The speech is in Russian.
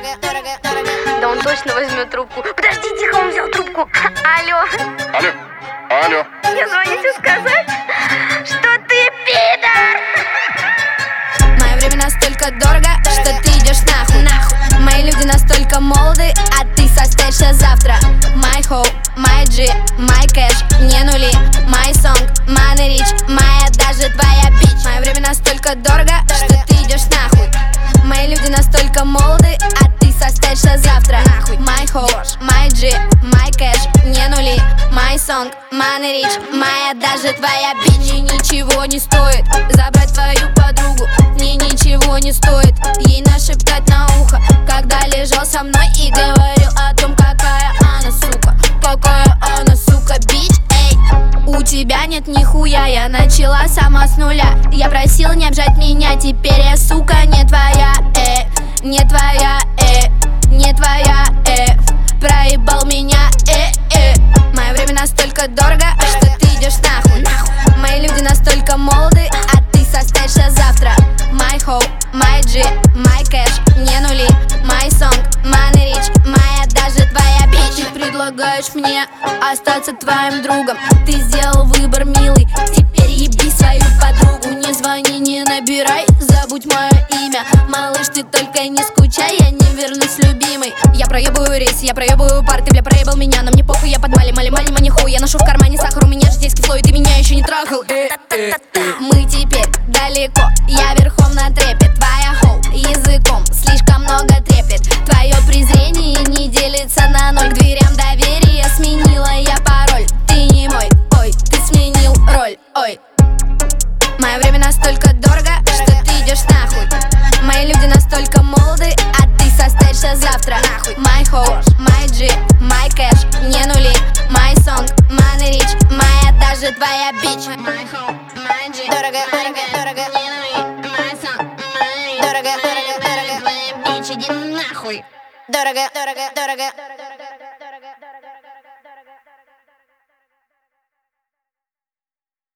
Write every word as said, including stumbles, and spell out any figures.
Да он точно возьмет трубку. Подожди, тихо, он взял трубку. Алло. Алло. Алло. Мне звоните сказать, что ты пидор. Мое время настолько дорого, что ты идешь нахуй, нахуй. Мои люди настолько молоды, а ты состоишься завтра. My hoe, my G, my cash, не нули. My song, money rich, моя даже твоя бич. Мое время настолько дорого, что ты идешь нахуй. Мои люди настолько молоды, а ты состоишься завтра. My hoe, my G, my cash, не нули. My song, money rich, моя даже твоя бич. Мне ничего не стоит забрать твою подругу. Мне ничего не стоит ей нашептать на ухо, когда лежал со мной и говорил о том, какая она сука. Какая она сука, бич, эй. У тебя нет нихуя, я начала сама с нуля. Я просила не обжать меня, теперь я, сука, не твоя, э. Не твоя, э. Не твоя, э. Проебал меня, э, э. Мое время настолько дорого, что ты идешь нахуй, нахуй. Мои люди настолько молоды, а ты состоишься завтра. My hoe, my G, my cash, не нули. My song, money rich, моя даже твоя бич. Ты предлагаешь мне остаться твоим другом. Ты сделал выбор, милый, теперь еби свою подругу. Не звони, не набирай, забудь мое имя. Малыш, ты только не скучай, я не вернусь, любимый. Я проебываю рейс, я проебываю пар, ты, бля, проебал меня. Но мне похуй, я под мали, мали, мали, маниху. Я ношу в кармане сахар, у меня житейский флой, ты меня еще не трахал. Мы теперь далеко, я верхом на трепе. Твоя хоу языком слишком много треплет. Твое презрение не делится на ноль. К дверям доверия сменила я пароль. Ты не мой, ой, ты сменил роль, ой. Мое время настолько дорого, что ты идешь нахуй. Мои люди настолько молоды, а ты состоишься завтра. My hoe, my G, my cash, не нули. My song, money rich, моя даже твоя бич. My hoe, my G, Дорого, my дорого, cash, дорого. не нули. My song, money rich, Дорого, моя дорого, даже дорого. твоя бич. Иди нахуй. Дорого, дорого, дорого.